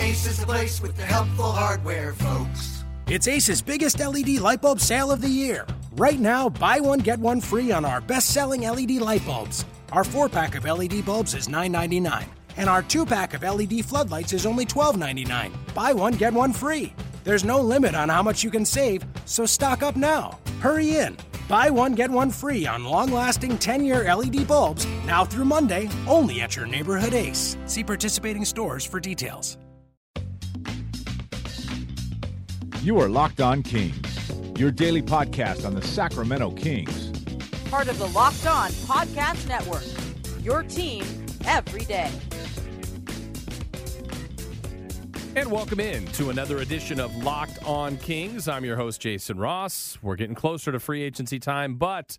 Ace is the place with the helpful hardware, folks. It's Ace's biggest LED light bulb sale of the year. Right now, buy one, get one free on our best-selling LED light bulbs. Our 4-pack of LED bulbs is $9.99, and our 2-pack of LED floodlights is only $12.99. Buy one, get one free. There's no limit on how much you can save, so stock up now. Hurry in. Buy one, get one free on long-lasting 10-year LED bulbs, now through Monday, only at your neighborhood Ace. See participating stores for details. You are Locked On Kings, your daily podcast on the Sacramento Kings. Part of the Locked On Podcast Network, your team every day. And welcome in to another edition of Locked On Kings. I'm your host, Jason Ross. We're getting closer to free agency time, but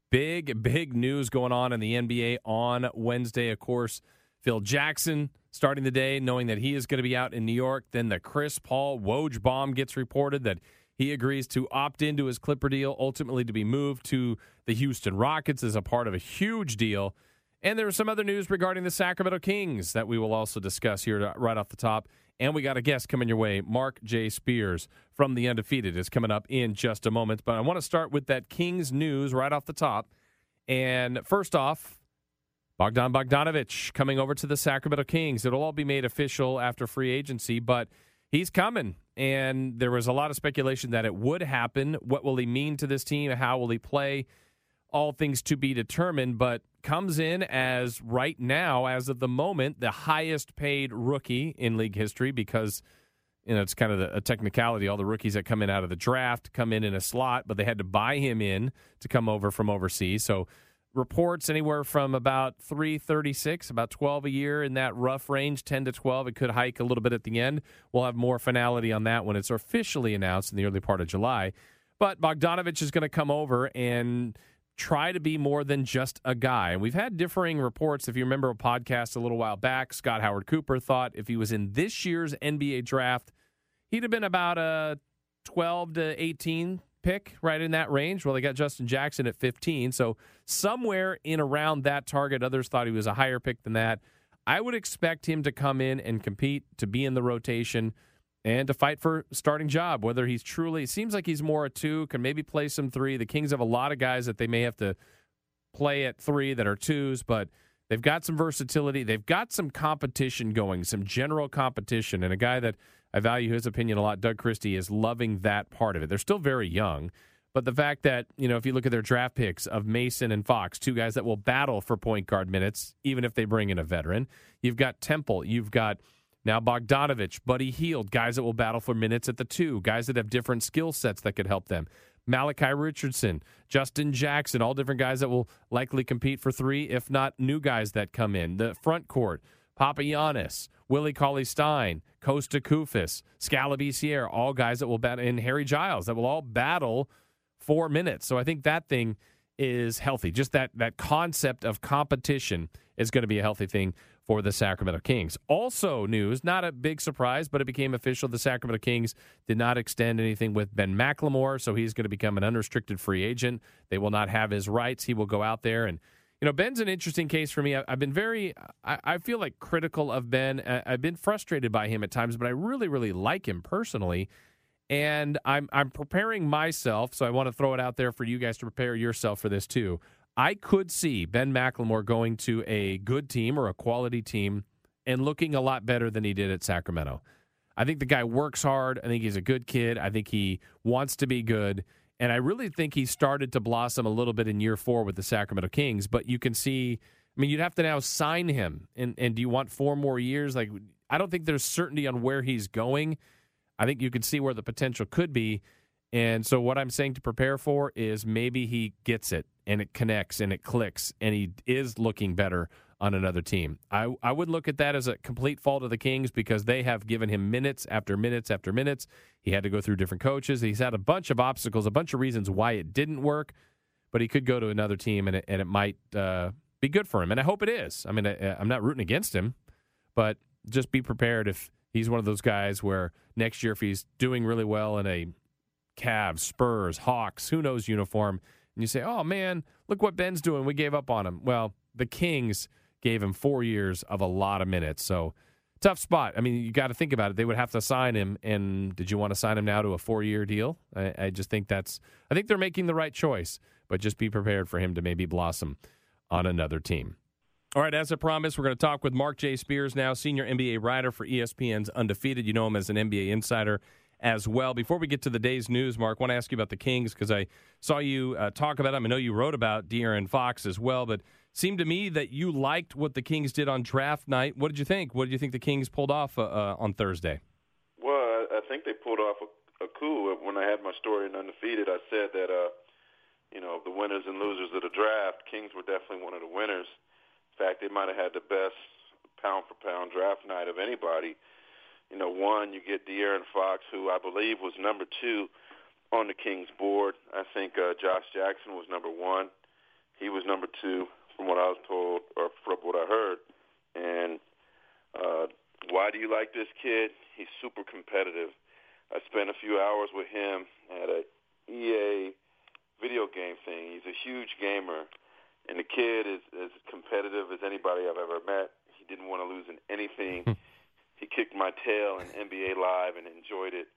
big news going on in the NBA on Wednesday. Of course, Phil Jackson starting the day knowing that he is going to be out in New York. Then the Chris Paul Woj bomb gets reported that he agrees to opt into his Clipper deal, ultimately to be moved to the Houston Rockets as a part of a huge deal. And there was some other news regarding the Sacramento Kings that we will also discuss here right off the top. And we got a guest coming your way. Mark J. Spears from The Undefeated is coming up in just a moment. But I want to start with that Kings news right off the top. And first off, Bogdan Bogdanović coming over to the Sacramento Kings. It'll all be made official after free agency, but he's coming. And there was a lot of speculation that it would happen. What will he mean to this team? How will he play? All things to be determined, but comes in as right now, as of the moment, the highest paid rookie in league history because, you know, it's kind of a technicality. All the rookies that come in out of the draft come in a slot, but they had to buy him in to come over from overseas. So reports anywhere from about 336, about 12 a year in that rough range, 10 to 12. It could hike a little bit at the end. We'll have more finality on that when it's officially announced in the early part of July. But Bogdanović is going to come over and try to be more than just a guy. And we've had differing reports. If you remember a podcast a little while back, Scott Howard Cooper thought if he was in this year's NBA draft, he'd have been about a 12 to 18 pick, right in that range. Well, they got Justin Jackson at 15. So somewhere in around that target, others thought he was a higher pick than that. I would expect him to come in and compete, to be in the rotation, and to fight for a starting job, whether he's truly, it seems like he's more a 2, can maybe play some 3. The Kings have a lot of guys that they may have to play at 3 that are 2s, but they've got some versatility. They've got some competition going, some general competition, and a guy that I value his opinion a lot, Doug Christie, is loving that part of it. They're still very young, but the fact that, you know, if you look at their draft picks of Mason and Fox, 2 guys that will battle for point guard minutes, even if they bring in a veteran. You've got Temple, you've got now Bogdanović, Buddy Hield, guys that will battle for minutes at the 2, guys that have different skill sets that could help them. Malachi Richardson, Justin Jackson, all different guys that will likely compete for 3, if not new guys that come in. The front court, Papagiannis, Willie Cauley-Stein, Costa Koufos, Scalabrine Sierra, all guys that will battle, and Harry Giles, that will all battle for minutes. So I think that thing is healthy. Just that concept of competition is going to be a healthy thing for the Sacramento Kings. Also news, not a big surprise, but it became official. The Sacramento Kings did not extend anything with Ben McLemore, so he's going to become an unrestricted free agent. They will not have his rights. He will go out there. And, you know, Ben's an interesting case for me. I've been I feel like critical of Ben. I've been frustrated by him at times, but I really, really like him personally. And I'm preparing myself, so I want to throw it out there for you guys to prepare yourself for this too. I could see Ben McLemore going to a good team or a quality team and looking a lot better than he did at Sacramento. I think the guy works hard. I think he's a good kid. I think he wants to be good. And I really think he started to blossom a little bit in year 4 with the Sacramento Kings. But you can see, I mean, you'd have to now sign him. And do you want 4 more years? Like, I don't think there's certainty on where he's going. I think you can see where the potential could be. And so what I'm saying to prepare for is maybe he gets it and it connects and it clicks and he is looking better on another team. I would look at that as a complete fault of the Kings because they have given him minutes after minutes after minutes. He had to go through different coaches. He's had a bunch of obstacles, a bunch of reasons why it didn't work, but he could go to another team and it might be good for him. And I hope it is. I mean, I'm not rooting against him, but just be prepared if he's one of those guys where next year if he's doing really well in a Cavs, Spurs, Hawks, who knows uniform, and you say, oh, man, look what Ben's doing. We gave up on him. Well, the Kings gave him 4 years of a lot of minutes. So Tough spot. I mean, you got to think about it. They would have to sign him, and did you want to sign him now to a 4-year deal? I just think I think they're making the right choice, but just be prepared for him to maybe blossom on another team. All right, as I promised, we're going to talk with Mark J. Spears now, senior NBA writer for ESPN's Undefeated. You know him as an NBA insider as well. Before we get to the day's news, Mark, I want to ask you about the Kings because I saw you talk about them. I know you wrote about De'Aaron Fox as well, but seemed to me that you liked what the Kings did on draft night. What did you think? What did you think the Kings pulled off on Thursday? Well, I think they pulled off a coup. When I had my story in Undefeated, I said that, the winners and losers of the draft, Kings were definitely one of the winners. In fact, they might have had the best pound-for-pound draft night of anybody. One, you get De'Aaron Fox, who I believe was number 2 on the Kings board. I think Josh Jackson was number 1. He was number 2 from what I was told or from what I heard. And why do you like this kid? He's super competitive. I spent a few hours with him at a EA video game thing. He's a huge gamer, and the kid is as competitive as anybody I've ever met. He didn't want to lose in anything. He kicked my tail in NBA Live and enjoyed it.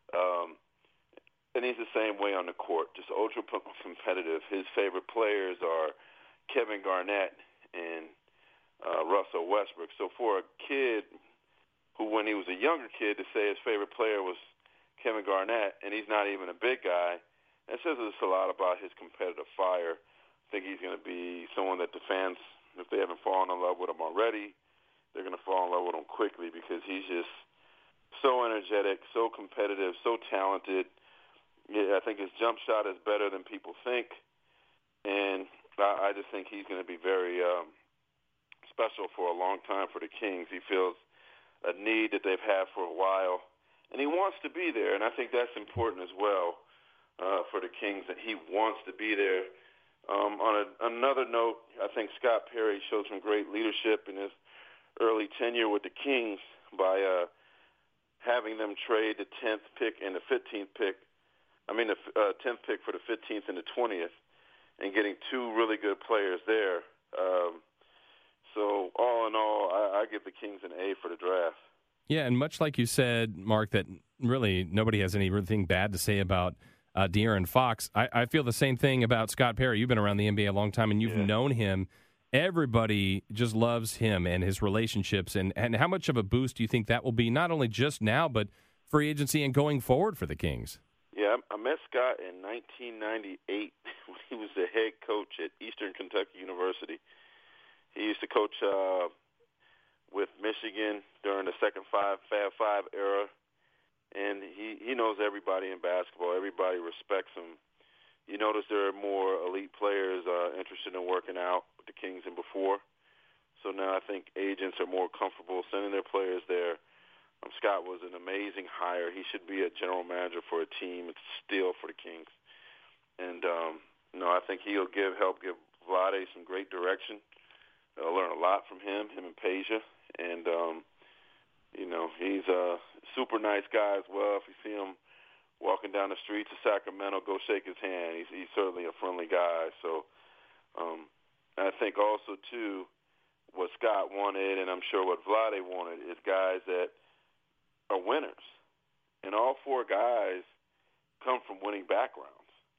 And he's the same way on the court, just ultra competitive. His favorite players are Kevin Garnett and Russell Westbrook. So for a kid who, when he was a younger kid, to say his favorite player was Kevin Garnett, and he's not even a big guy, that says a lot about his competitive fire. I think he's going to be someone that the fans, if they haven't fallen in love with him already, they're going to fall in love with him quickly because he's just so energetic, so competitive, so talented. Yeah, I think his jump shot is better than people think, and I just think he's going to be very special for a long time for the Kings. He feels a need that they've had for a while, and he wants to be there, and I think that's important as well for the Kings, that he wants to be there. On another note, I think Scott Perry showed some great leadership in his early tenure with the Kings by having them trade the 10th pick and the 15th pick. The 10th pick for the 15th and the 20th, and getting 2 really good players there. So all in all, I give the Kings an A for the draft. Yeah, and much like you said, Mark, that really nobody has anything bad to say about De'Aaron Fox. I feel the same thing about Scott Perry. You've been around the NBA a long time, and you've known him. Everybody just loves him and his relationships. And how much of a boost do you think that will be, not only just now, but free agency and going forward for the Kings? Yeah, I met Scott in 1998 when he was the head coach at Eastern Kentucky University. He used to coach with Michigan during the second Fab Five era, and he knows everybody in basketball. Everybody respects him. You notice there are more elite players interested in working out with the Kings than before. So now I think agents are more comfortable sending their players there. Scott was an amazing hire. He should be a general manager for a team. It's a steal for the Kings. And, I think he'll help give Vlade some great direction. I'll learn a lot from him and Peja. And, he's a super nice guy as well. If you see him walking down the streets of Sacramento, go shake his hand. He's certainly a friendly guy. So I think also, too, what Scott wanted, and I'm sure what Vlade wanted, is guys that are winners. And all 4 guys come from winning backgrounds.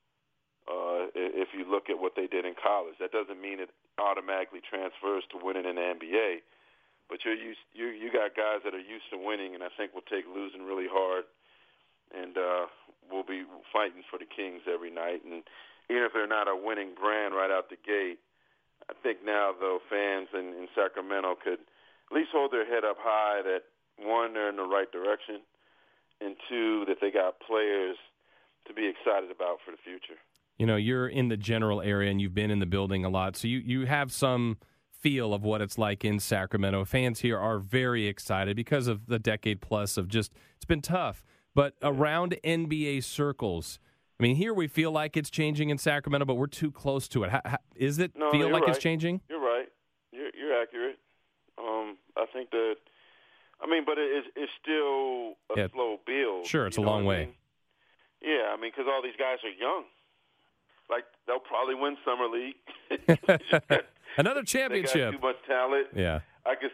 If you look at what they did in college, that doesn't mean it automatically transfers to winning in the NBA. But you got guys that are used to winning, and I think will take losing really hard, and will be fighting for the Kings every night. And even if they're not a winning brand right out the gate, I think now, though, fans in Sacramento could at least hold their head up high that, 1, they're in the right direction, and 2, that they got players to be excited about for the future. You're in the general area, and you've been in the building a lot, so you have some feel of what it's like in Sacramento. Fans here are very excited because of the decade plus of just, it's been tough. But around NBA circles, here we feel like it's changing in Sacramento, but we're too close to it. Is it feel like it's changing? You're right. You're accurate. I think that, but it's still a slow build. Sure, it's a long way. Yeah, because all these guys are young. Like, they'll probably win Summer League. Another championship. They got too much talent. Yeah. I could think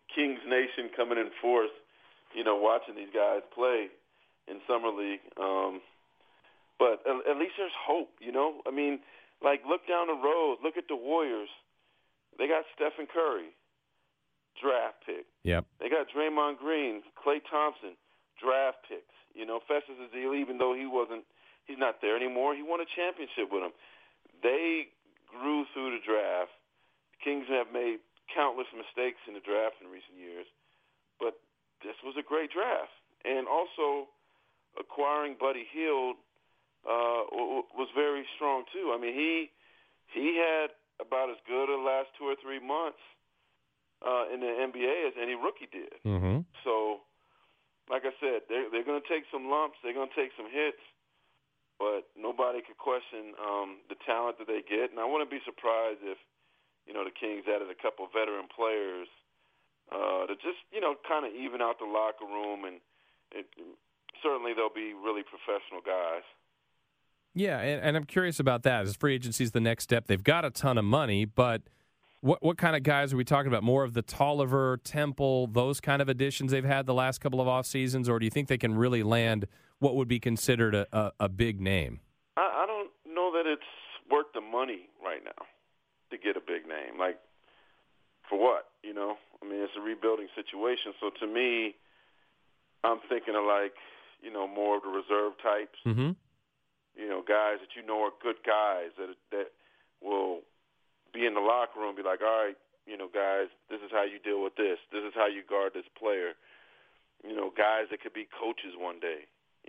Kings Nation coming in fourth, watching these guys play in Summer League. But at least there's hope, I mean, like, look down the road. Look at the Warriors. They got Stephen Curry, draft pick. Yep. They got Draymond Green, Klay Thompson, draft picks. Festus Ezeli, even though he's not there anymore, he won a championship with them. They grew through the draft. The Kings have made countless mistakes in the draft in recent years, but this was a great draft. And also, acquiring Buddy Hield was very strong too. I mean, he had about as good a last 2 or 3 months in the NBA as any rookie did. Mm-hmm. So, like I said, they're going to take some lumps, they're going to take some hits, but nobody could question the talent that they get. And I wouldn't be surprised if the Kings added a couple veteran players to just kind of even out the locker room, and certainly they'll be really professional guys. Yeah, and I'm curious about that. As free agency is the next step, they've got a ton of money, but what kind of guys are we talking about? More of the Tolliver, Temple, those kind of additions they've had the last couple of off seasons, or do you think they can really land what would be considered a big name? I don't know that it's worth the money right now to get a big name. Like, for what? I mean, it's a rebuilding situation. So to me, I'm thinking of more of the reserve types. Mm-hmm. Guys that are good guys that will be in the locker room, be like, all right, guys, this is how you deal with this. This is how you guard this player. Guys that could be coaches one day.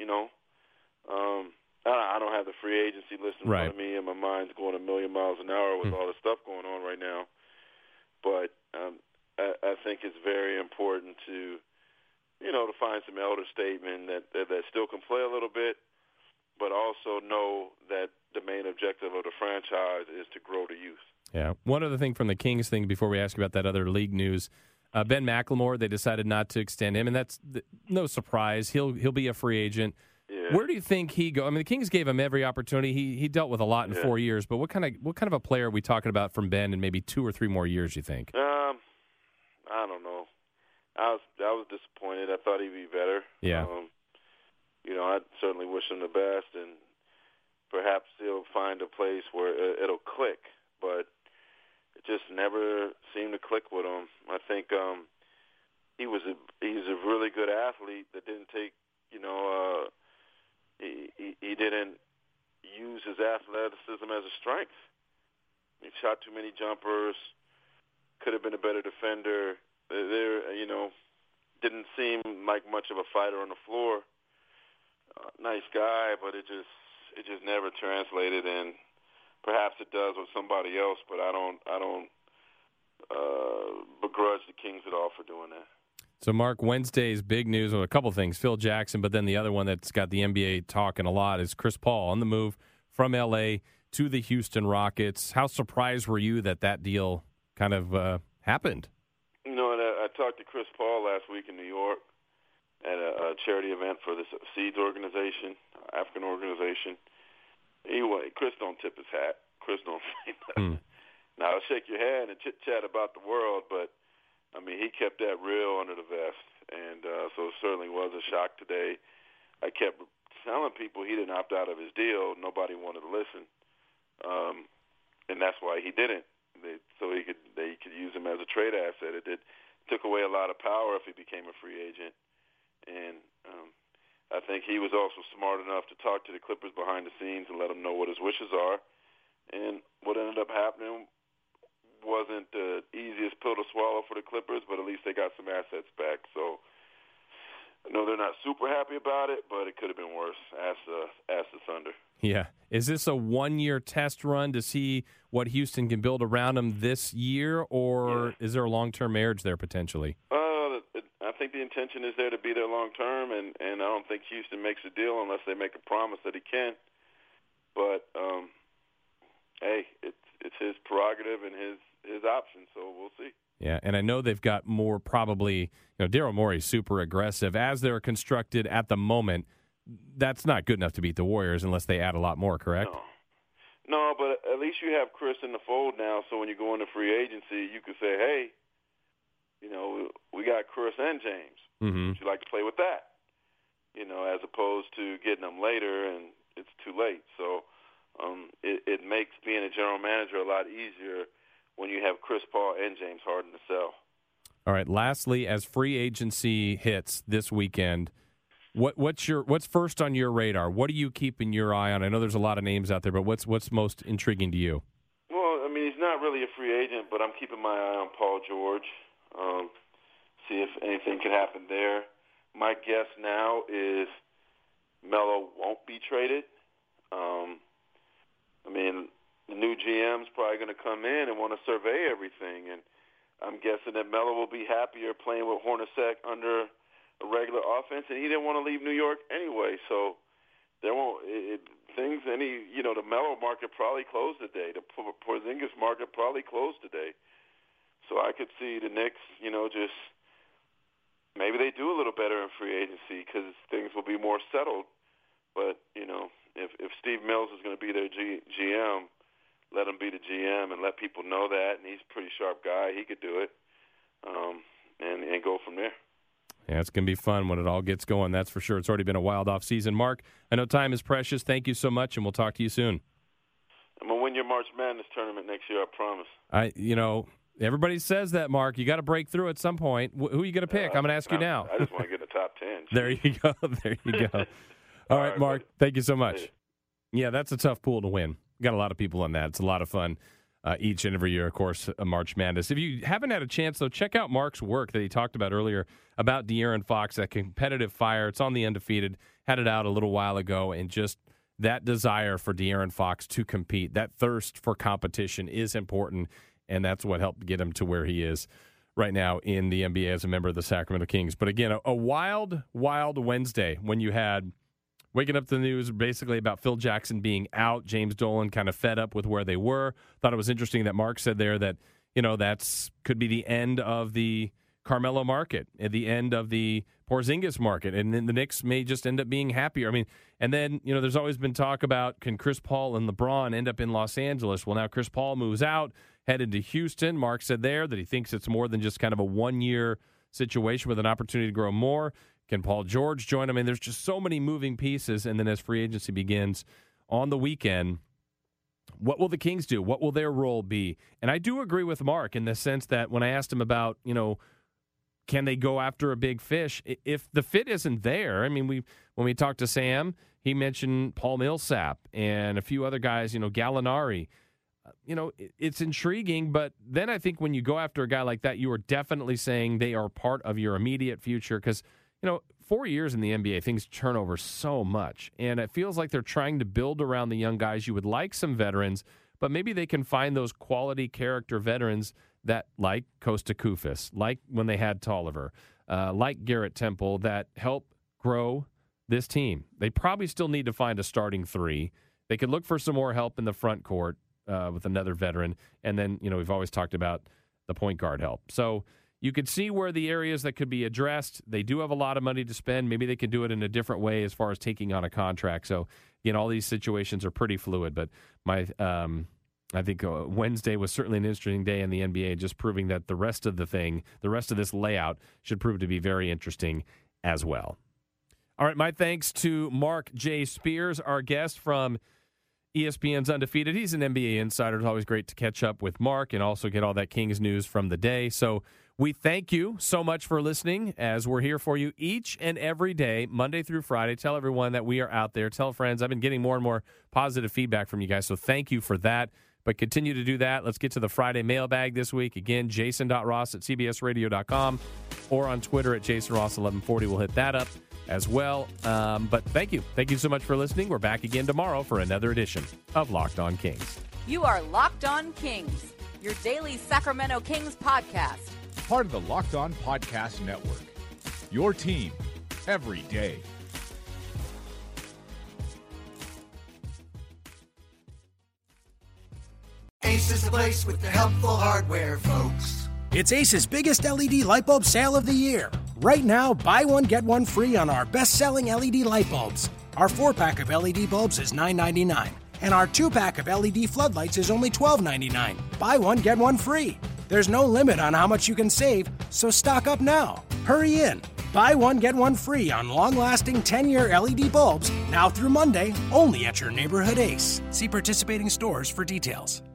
I don't have the free agency list in front of me, and my mind's going a million miles an hour with all the stuff going on right now. But I think it's very important to find some elder statesmen that still can play a little bit, but also know that the main objective of the franchise is to grow the youth. Yeah. One other thing from the Kings thing before we ask you about that other league news, Ben McLemore, they decided not to extend him, and that's no surprise. He'll be a free agent. Yeah. Where do you think he go? I mean, the Kings gave him every opportunity. He dealt with a lot in 4 years, but what kind of a player are we talking about from Ben in maybe 2 or 3 more years, you think? I don't know. I was disappointed. I thought he'd be better. Yeah. I certainly wish him the best, and perhaps he'll find a place where it'll click, but it just never seemed to click with him. I think he's a really good athlete that didn't take, he didn't use his athleticism as a strength. He shot too many jumpers, could have been a better defender. Didn't seem like much of a fighter on the floor. Nice guy, but it just never translated, and perhaps it does with somebody else, but I don't begrudge the Kings at all for doing that. So, Mark, Wednesday's big news, well, a couple things, Phil Jackson, but then the other one that's got the NBA talking a lot is Chris Paul on the move from L.A. to the Houston Rockets. How surprised were you that deal kind of happened? I talked to Chris Paul last week in New York at a charity event for the Seeds organization, African organization. Chris don't tip his hat. Chris don't say nothing. Now, I'll shake your hand and chit-chat about the world, but, I mean, he kept that real under the vest. And so it certainly was a shock today. I kept telling people he didn't opt out of his deal. Nobody wanted to listen. And that's why he didn't. So they could use him as a trade asset. It took away a lot of power if he became a free agent. And I think he was also smart enough to talk to the Clippers behind the scenes and let them know what his wishes are. And what ended up happening wasn't the easiest pill to swallow for the Clippers, but at least they got some assets back. So I know they're not super happy about it, but it could have been worse. Ask the Thunder. Yeah. Is this a one-year test run to see what Houston can build around him this year, or is there a long-term marriage there potentially? I think the intention is there to be there long-term, and I don't think Houston makes a deal unless they make a promise that he can. But, hey, it's his prerogative and his option, so we'll see. Yeah, and I know they've got more probably, Daryl Morey's super aggressive. As they're constructed at the moment, that's not good enough to beat the Warriors unless they add a lot more, correct? No, but at least you have Chris in the fold now, so when you go into free agency, you could say, hey, we got Chris and James. Mm-hmm. Would you like to play with that? As opposed to getting them later and it's too late. So it makes being a general manager a lot easier when you have Chris Paul and James Harden to sell. All right. Lastly, as free agency hits this weekend, what's first on your radar? What are you keeping your eye on? I know there's a lot of names out there, but what's most intriguing to you? Well, he's not really a free agent, but I'm keeping my eye on Paul George. See if anything can happen there. My guess now is Melo won't be traded. The new GM's probably going to come in and want to survey everything, and I'm guessing that Melo will be happier playing with Hornacek under a regular offense, and he didn't want to leave New York anyway. So there won't the Melo market probably closed today. The Porzingis market probably closed today. So I could see the Knicks, just maybe they do a little better in free agency because things will be more settled. But if Steve Mills is going to be their GM, let him be the GM and let people know that. And he's a pretty sharp guy; he could do it, and go from there. Yeah, it's going to be fun when it all gets going, that's for sure. It's already been a wild off season. Mark, I know time is precious. Thank you so much, and we'll talk to you soon. I'm going to win your March Madness tournament next year, I promise. Everybody says that, Mark. You got to break through at some point. Who are you going to pick? I'm going to ask you now. I just want to get in the top 10. There you go. There you go. All right, Mark, thank you so much. Yeah, that's a tough pool to win. Got a lot of people on that. It's a lot of fun. Each and every year, of course, a March Madness. If you haven't had a chance, though, check out Mark's work that he talked about earlier about De'Aaron Fox, that competitive fire. It's on The Undefeated. Had it out a little while ago, and just that desire for De'Aaron Fox to compete, that thirst for competition is important, and that's what helped get him to where he is right now in the NBA as a member of the Sacramento Kings. But again, a wild, wild Wednesday when you had waking up to the news basically about Phil Jackson being out, James Dolan kind of fed up with where they were. Thought it was interesting that Mark said there that, that's could be the end of the Carmelo market, at the end of the Porzingis market, and then the Knicks may just end up being happier. And then, there's always been talk about can Chris Paul and LeBron end up in Los Angeles? Well, now Chris Paul moves out, headed to Houston. Mark said there that he thinks it's more than just kind of a one-year situation with an opportunity to grow more. Can Paul George join him? There's just so many moving pieces. And then as free agency begins on the weekend, what will the Kings do? What will their role be? And I do agree with Mark in the sense that when I asked him about, can they go after a big fish? If the fit isn't there, when we talked to Sam, he mentioned Paul Millsap and a few other guys, Gallinari. It's intriguing, but then I think when you go after a guy like that, you are definitely saying they are part of your immediate future because 4 years in the NBA, things turn over so much. And it feels like they're trying to build around the young guys. You would like some veterans, but maybe they can find those quality character veterans that, like Kosta Koufos, like when they had Tolliver, like Garrett Temple, that help grow this team. They probably still need to find a starting three. They could look for some more help in the front court with another veteran. And then, we've always talked about the point guard help. So you could see where the areas that could be addressed. They do have a lot of money to spend. Maybe they can do it in a different way as far as taking on a contract. So, all these situations are pretty fluid. But I think Wednesday was certainly an interesting day in the NBA, just proving that the rest of this layout should prove to be very interesting as well. All right, my thanks to Mark J. Spears, our guest from ESPN's Undefeated. He's an NBA insider. It's always great to catch up with Mark and also get all that Kings news from the day. So we thank you so much for listening as we're here for you each and every day, Monday through Friday. Tell everyone that we are out there. Tell friends. I've been getting more and more positive feedback from you guys, so thank you for that. But continue to do that. Let's get to the Friday mailbag this week. Again, jason.ross@cbsradio.com or on Twitter at jasonross1140. We'll hit that up as well. But thank you. Thank you so much for listening. We're back again tomorrow for another edition of Locked On Kings. You are Locked On Kings, your daily Sacramento Kings podcast. Part of the Locked On Podcast Network. Your team every day. Ace is the place with the helpful hardware, folks. It's Ace's biggest LED light bulb sale of the year. Right now, buy one, get one free on our best-selling LED light bulbs. Our 4-pack of LED bulbs is $9.99, and our 2-pack of LED floodlights is only $12.99. Buy one, get one free. There's no limit on how much you can save, so stock up now. Hurry in. Buy one, get one free on long-lasting 10-year LED bulbs now through Monday, only at your neighborhood Ace. See participating stores for details.